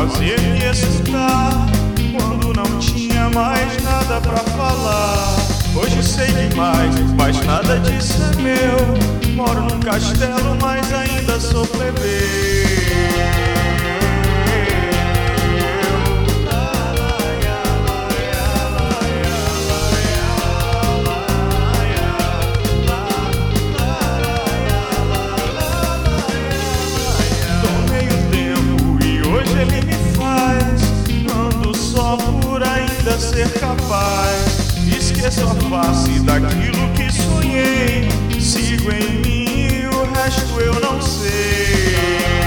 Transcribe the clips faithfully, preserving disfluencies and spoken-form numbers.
fazer-me escutar quando não tinha mais nada pra falar. Hoje sei demais, mas nada disso é meu. Moro num castelo, mas ainda sou plebeu. Tomei o tempo e hoje ele me faz. Ando só por ainda ser capaz. Esqueço a face daquilo que sonhei. Sigo em mim e o resto eu não sei.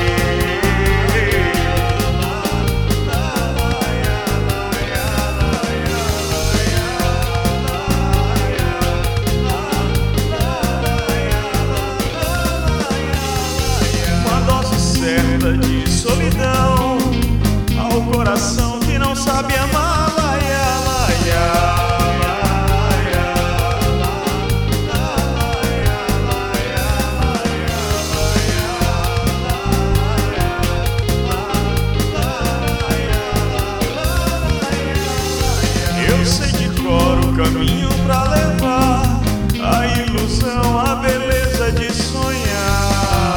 Uma dose certa de solidão ao coração que não sabe amar. Eu sei de cor o caminho pra levar a ilusão, a beleza de sonhar.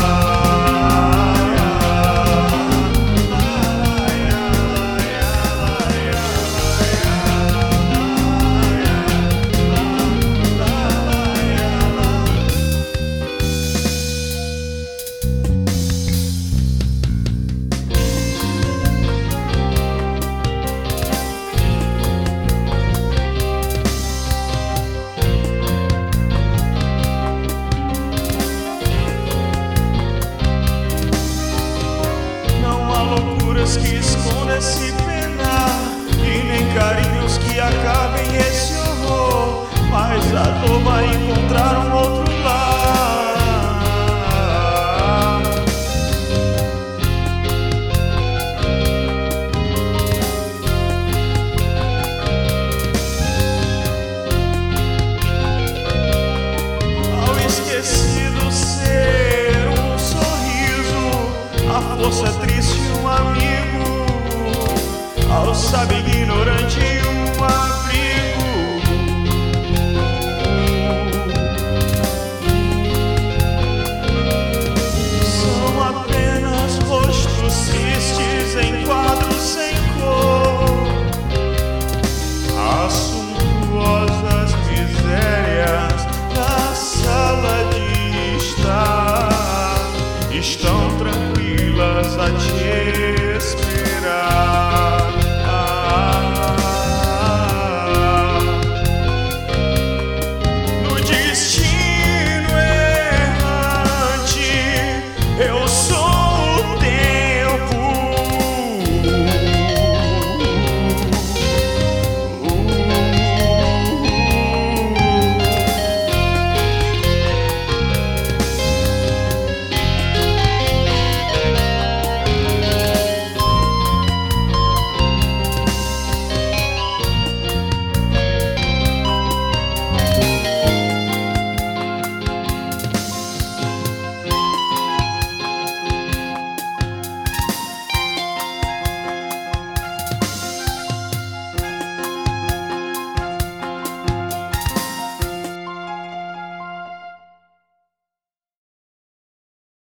Que esconda esse penar e nem carinhos que acabem esse horror, mas a dor vai encontrar um outro lar. Ao esquecido ser um sorriso, a força triste um amigo. Ao sábio ignorante um abrigo. São apenas rostos tristes em quadros sem cor. As suntuosas misérias na sala de estar estão tranquilas a te esperar.